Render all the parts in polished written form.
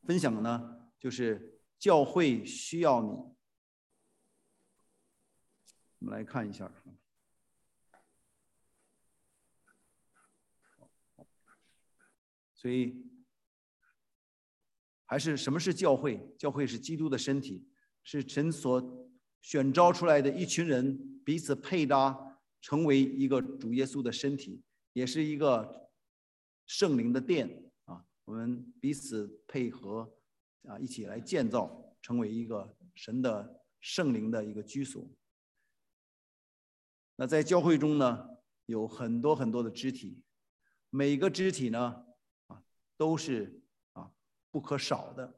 分享呢，就是教会需要你。我们来看一下。所以，还是什么是教会？教会是基督的身体，是神所选召出来的一群人彼此配搭，成为一个主耶稣的身体，也是一个圣灵的殿啊。我们彼此配合啊，一起来建造，成为一个神的圣灵的一个居所。那在教会中呢，有很多很多的肢体，每个肢体呢，都是不可少的。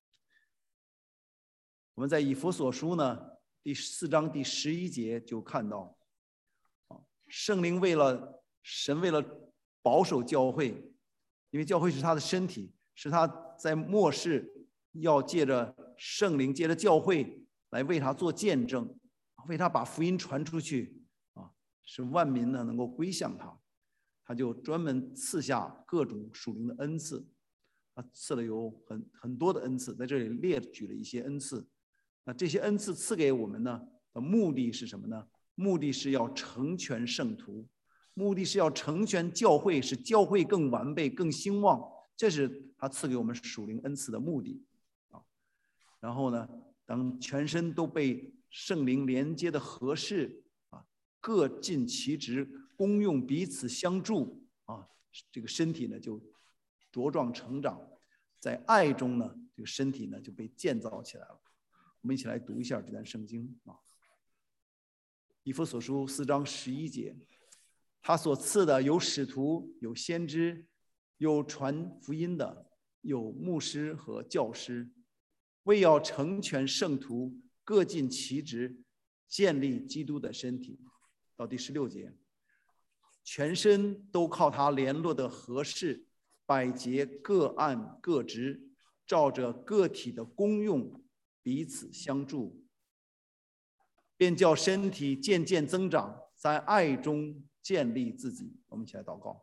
我们在以弗所书呢第4章第11节就看到，圣灵神为了保守教会，因为教会是他的身体，是他在末世要借着圣灵，借着教会来为他做见证，为他把福音传出去啊，使万民呢能够归向他。他就专门赐下各种属灵的恩赐，他赐了有很多的恩赐，在这里列举了一些恩赐。那这些恩赐赐给我们呢的目的是什么呢？目的是要成全圣徒，目的是要成全教会，使教会更完备、更兴旺。这是他赐给我们属灵恩赐的目的啊。然后呢，当全身都被圣灵连接的合适啊，各尽其职，功用彼此相助啊，这个身体呢就茁壮成长，在爱中呢，这个身体呢就被建造起来了。我们一起来读一下这段圣经啊，以弗所书4章11节，他所赐的有使徒，有先知，有传福音的，有牧师和教师，为要成全圣徒，各尽其职，建立基督的身体。到第16节，全身都靠他联络的合适，百节各按各职，照着个体的功用彼此相助，便叫身体渐渐增长，在爱中建立自己。我们一起来祷告。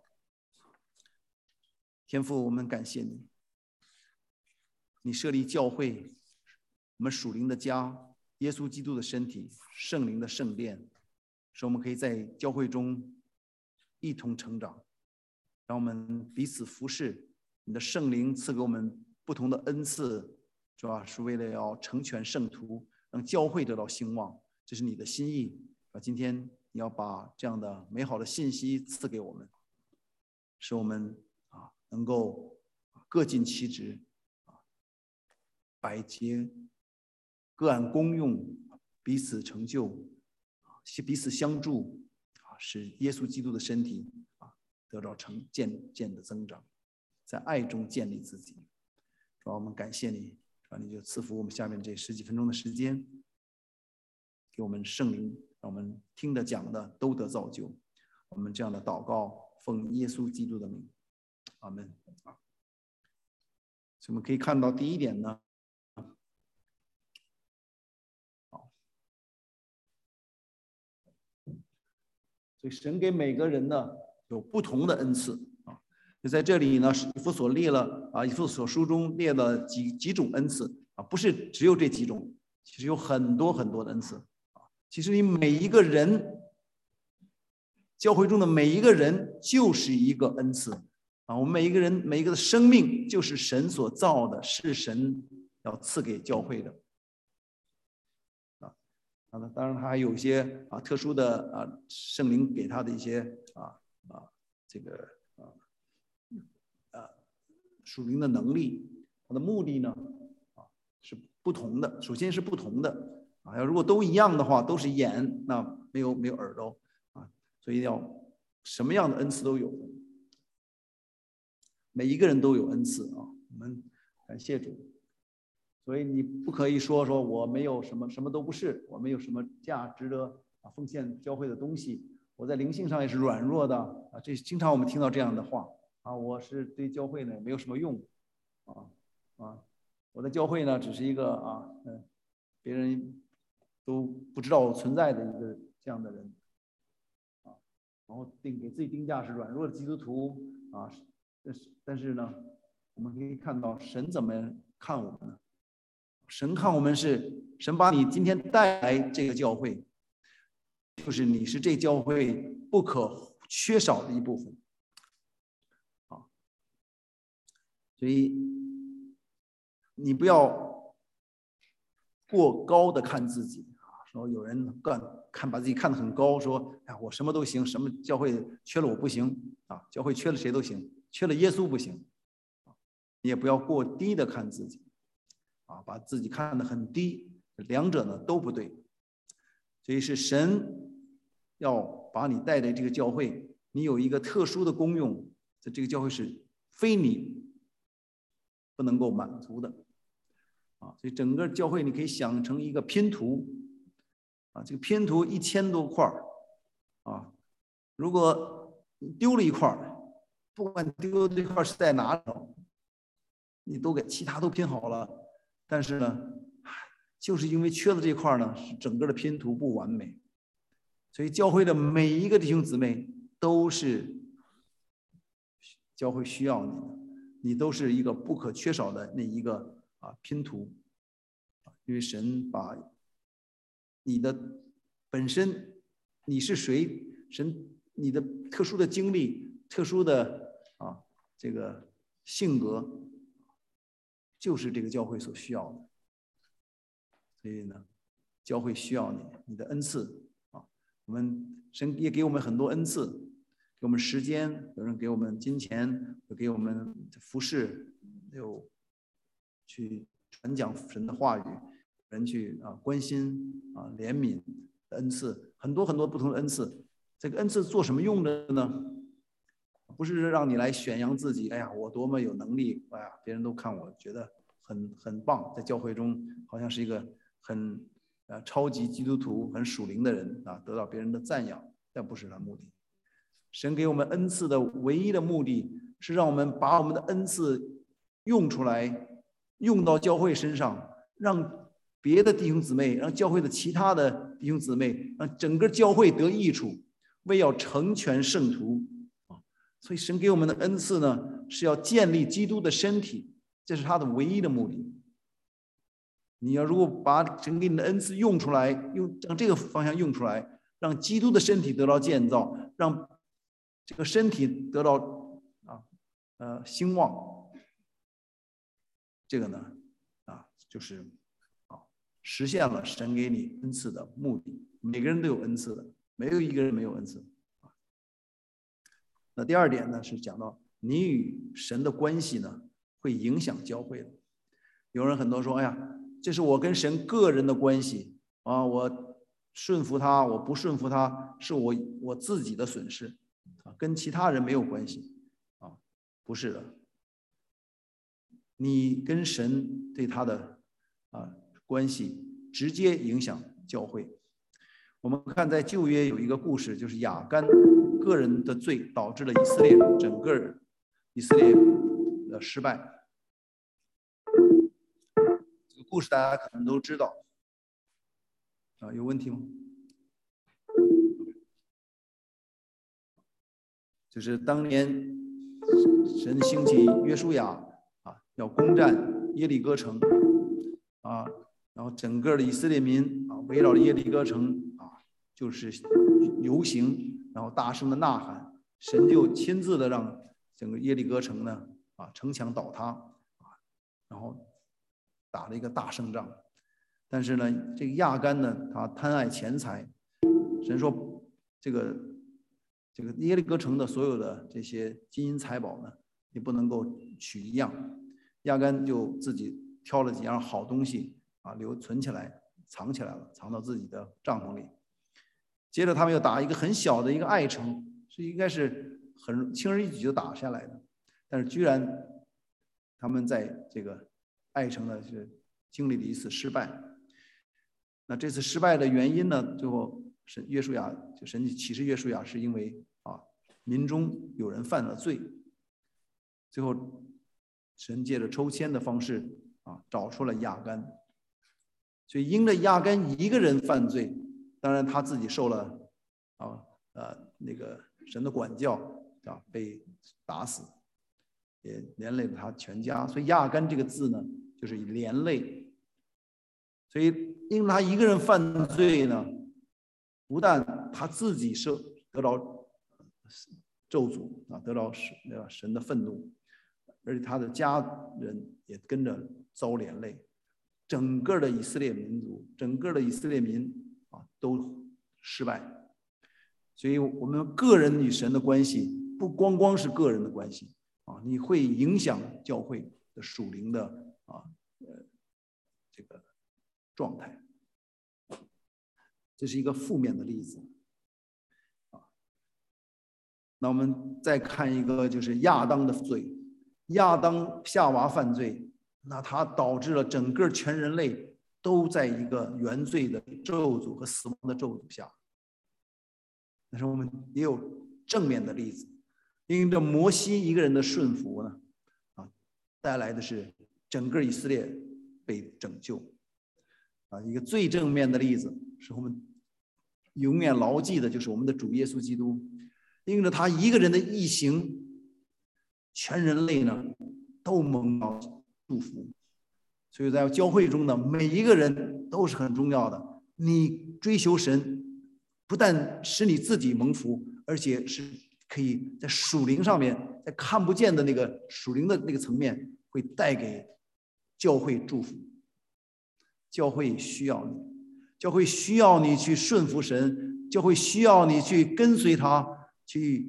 天父，我们感谢你，你设立教会，我们属灵的家，耶稣基督的身体，圣灵的圣殿，使我们可以在教会中一同成长，让我们彼此服侍。你的圣灵赐给我们不同的恩赐，主要是为了要成全圣徒，让教会得到兴旺，这是你的心意。今天你要把这样的美好的信息赐给我们，使我们能够各尽其职，百节各按功用，彼此成就，彼此相助，使耶稣基督的身体得到渐的增长，在爱中建立自己。主要我们感谢你，你就赐福我们下面这10几分钟的时间，给我们圣灵，让我们听的讲的都得造就。我们这样的祷告，奉耶稣基督的名，阿们。所以我们可以看到第一点呢，所以神给每个人呢有不同的恩赐啊。就在这里呢，以弗所列了以弗所书中列了几种恩赐啊，不是只有这几种，其实有很多很多的恩赐啊。其实你每一个人，教会中的每一个人就是一个恩赐啊。我们每一个人每一个的生命就是神所造的，是神要赐给教会的。当然他还有一些特殊的圣灵给他的一些这个属灵的能力，它的目的呢是不同的。首先是不同的要如果都一样的话，都是眼，那没有耳朵所以要什么样的恩赐都有，每一个人都有恩赐我们感谢主。所以你不可以说我没有什么都不是，我没有什么价值的奉献教会的东西，我在灵性上也是软弱的这经常我们听到这样的话我是对教会呢没有什么用我的教会呢只是一个别人都不知道我存在的一个这样的人然后给自己定价是软弱的基督徒但是呢，我们可以看到神怎么看我们呢？神看我们是神把你今天带来这个教会，就是你是这教会不可缺少的一部分啊。所以你不要过高的看自己啊，说有人把自己看得很高，说哎我什么都行，什么教会缺了我不行啊，教会缺了谁都行，缺了耶稣不行。你也不要过低的看自己啊，把自己看得很低，两者呢都不对。所以是神要把你带来这个教会，你有一个特殊的功用，在这个教会是非你不能够满足的啊。所以整个教会你可以想成一个拼图啊，这个拼图1000多块啊，如果丢了一块，不管丢的这块是在哪里，你都给其他都拼好了，但是呢，就是因为缺了这块呢，是整个的拼图不完美。所以教会的每一个弟兄姊妹都是教会需要你的，你都是一个不可缺少的那一个拼图。因为神把你的本身你是谁，神你的特殊的经历、特殊的这个性格，就是这个教会所需要的。所以呢，教会需要你的恩赐啊。我们神也给我们很多恩赐，给我们时间，有人给我们金钱，有给我们服侍，有去传讲神的话语，人去关心怜悯的恩赐，很多很多不同的恩赐。这个恩赐做什么用的呢？不是让你来宣扬自己，哎呀，我多么有能力，哎呀，别人都看我觉得很棒，在教会中好像是一个很超级基督徒、很属灵的人啊，得到别人的赞扬，但不是他目的。神给我们恩赐的唯一的目的是让我们把我们的恩赐用出来，用到教会身上，让别的弟兄姊妹，让教会的其他的弟兄姊妹，让整个教会得益处，为要成全圣徒。所以神给我们的恩赐呢，是要建立基督的身体，这是他的唯一的目的。你要如果把神给你的恩赐用出来，让这个方向用出来，让基督的身体得到建造，让这个身体得到兴旺，这个呢就是实现了神给你恩赐的目的。每个人都有恩赐的，没有一个人没有恩赐。那第二点呢，是讲到你与神的关系呢，会影响教会的。有人很多说，哎呀，这是我跟神个人的关系啊，我顺服他，我不顺服他，是我自己的损失啊，跟其他人没有关系啊，不是的。你跟神对他的关系直接影响教会。我们看在旧约有一个故事，就是亚干个人的罪导致了整个以色列的失败。这个故事大家可能都知道有问题吗？就是当年神兴起约书亚要攻占耶利哥城然后整个的以色列民围绕着耶利哥城就是游行，然后大声的呐喊，神就亲自的让整个耶利哥城呢城墙倒塌然后打了一个大胜仗。但是呢，这个亚干呢，他贪爱钱财，神说这个耶利哥城的所有的这些金银财宝呢，你不能够取一样。亚干就自己挑了几样好东西存起来，藏起来了，藏到自己的帐篷里。接着他们又打一个很小的一个爱城，应该是很轻而易举就打下来的，但是居然他们在这个爱城呢是经历了一次失败。那这次失败的原因呢，最后神启示约书亚是因为民中有人犯了罪，最后神借着抽签的方式找出了亚干。所以因着亚干一个人犯罪，当然他自己受了那个神的管教被打死，也连累了他全家。所以亚干这个字呢就是连累。所以因为他一个人犯罪呢，不但他自己是得到咒诅啊，得到神的愤怒，而且他的家人也跟着遭连累，整个的以色列民族，整个的以色列民啊都失败。所以我们个人与神的关系不光光是个人的关系啊，你会影响教会的属灵的这个状态。这是一个负面的例子啊。那我们再看一个，就是亚当的罪。亚当夏娃犯罪，那他导致了整个全人类都在一个原罪的咒诅和死亡的咒诅下。但是我们也有正面的例子，因着摩西一个人的顺服呢，带来的是整个以色列被拯救。一个最正面的例子是我们永远牢记的，就是我们的主耶稣基督，因着他一个人的义行，全人类呢都蒙到祝福。所以在教会中的每一个人都是很重要的。你追求神，不但使你自己蒙福，而且是可以在属灵上面，在看不见的那个属灵的那个层面，会带给教会祝福。教会需要你，教会需要你去顺服神，教会需要你去跟随他，去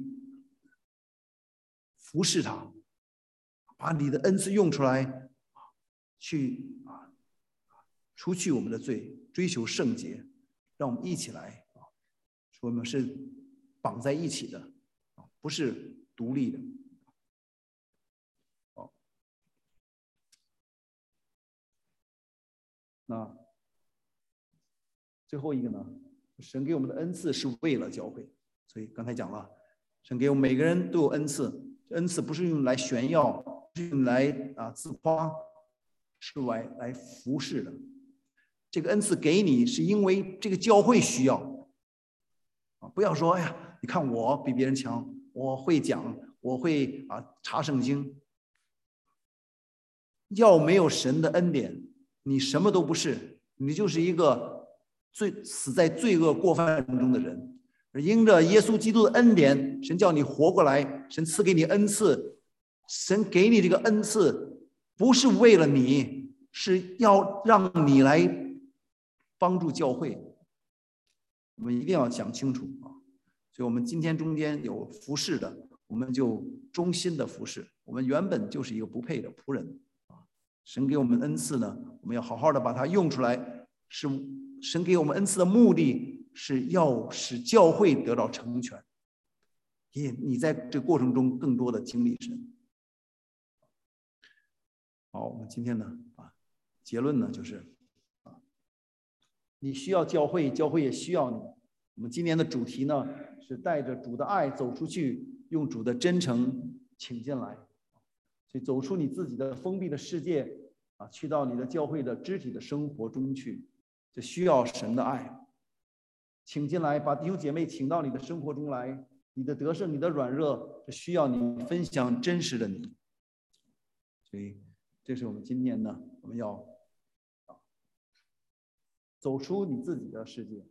服侍他，把你的恩赐用出来，去除去我们的罪，追求圣洁。让我们一起来说，我们是绑在一起的，不是独立的。那最后一个呢，神给我们的恩赐是为了教会。所以刚才讲了，神给我们每个人都有恩赐，恩赐不是用来炫耀，不是用来自夸，是来服侍的。这个恩赐给你是因为这个教会需要不要说哎呀，你看我比别人强，我会讲，我会查圣经。要没有神的恩典，你什么都不是，你就是一个死在罪恶过犯中的人。而因着耶稣基督的恩典，神叫你活过来，神赐给你恩赐，神给你这个恩赐不是为了你，是要让你来帮助教会。我们一定要讲清楚所以我们今天中间有服侍的，我们就忠心的服侍。我们原本就是一个不配的仆人神给我们恩赐呢，我们要好好的把它用出来。是神给我们恩赐的目的是要使教会得到成全，你在这过程中更多的经历神。好，我们今天呢结论呢就是你需要教会，教会也需要你。我们今年的主题呢是带着主的爱走出去，用主的真诚请进来。所以走出你自己的封闭的世界去到你的教会的肢体的生活中去，这需要神的爱。请进来，把弟兄姐妹请到你的生活中来，你的得胜，你的软弱，这需要你分享真实的你。所以这是我们今年呢，我们要走出你自己的世界，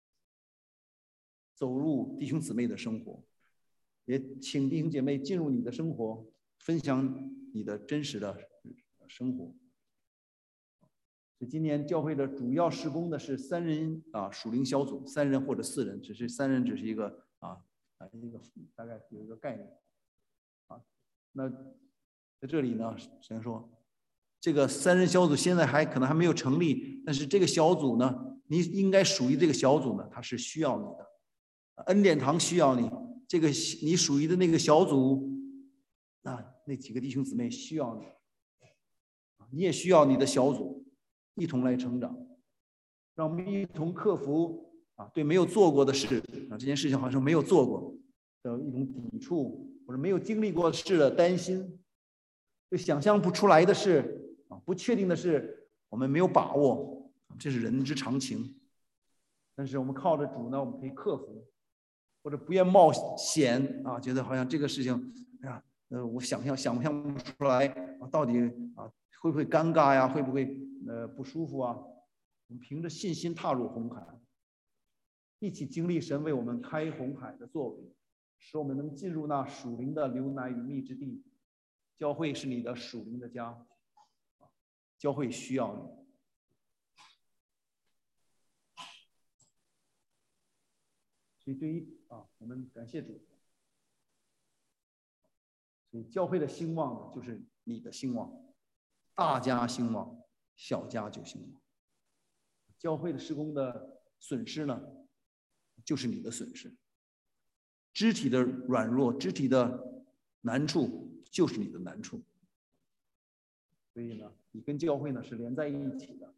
走入弟兄姊妹的生活，也请弟兄姐妹进入你的生活，分享你的真实的生活。所以今年教会的主要事工的是3人属灵小组，3人或者4人，只是3人只是一个一个大概有一个概念那在这里呢，神说这个3人小组现在可能还没有成立，但是这个小组呢，你应该属于这个小组呢，它是需要你的。恩典堂需要你，这个你属于的那个小组那几个弟兄姊妹需要你，你也需要你的小组一同来成长。让我们一同克服对没有做过的事这件事情好像没有做过的一种抵触，或者没有经历过的事的担心，对想象不出来的事不确定的事我们没有把握，这是人之常情。但是我们靠着主呢，我们可以克服，或者不愿冒险觉得好像这个事情我想不出来到底会不会尴尬呀？会不会不舒服啊？我们凭着信心踏入红海，一起经历神为我们开红海的作为，使我们能进入那属灵的流奶与蜜之地。教会是你的属灵的家，教会需要你。所以对于我们感谢主。所以教会的兴旺呢，就是你的兴旺，大家兴旺，小家就兴旺。教会的事工的损失呢，就是你的损失。肢体的软弱，肢体的难处，就是你的难处。所以呢，你跟教会呢是连在一起的。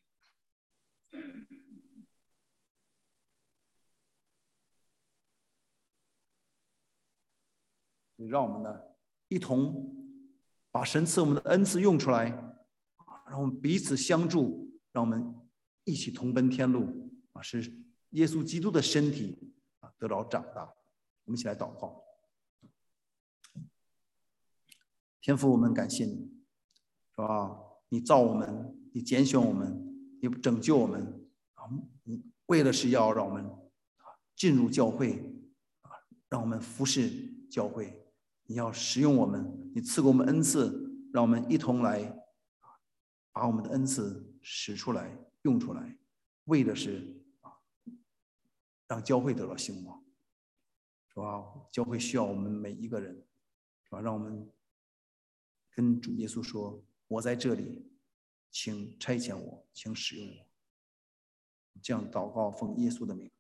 让我们呢一同把神赐我们的恩赐用出来，让我们彼此相助，让我们一起同奔天路使耶稣基督的身体得到长大。我们一起来祷告。天父，我们感谢你，是吧？你造我们，你拣选我们，你拯救我们你为了是要让我们进入教会让我们服侍教会。你要使用我们，你赐给我们恩赐，让我们一同来把我们的恩赐使出来用出来，为的是让教会得到兴旺，是吧？教会需要我们每一个人，是吧？让我们跟主耶稣说，我在这里，请差遣我，请使用我。这样祷告，奉耶稣的名。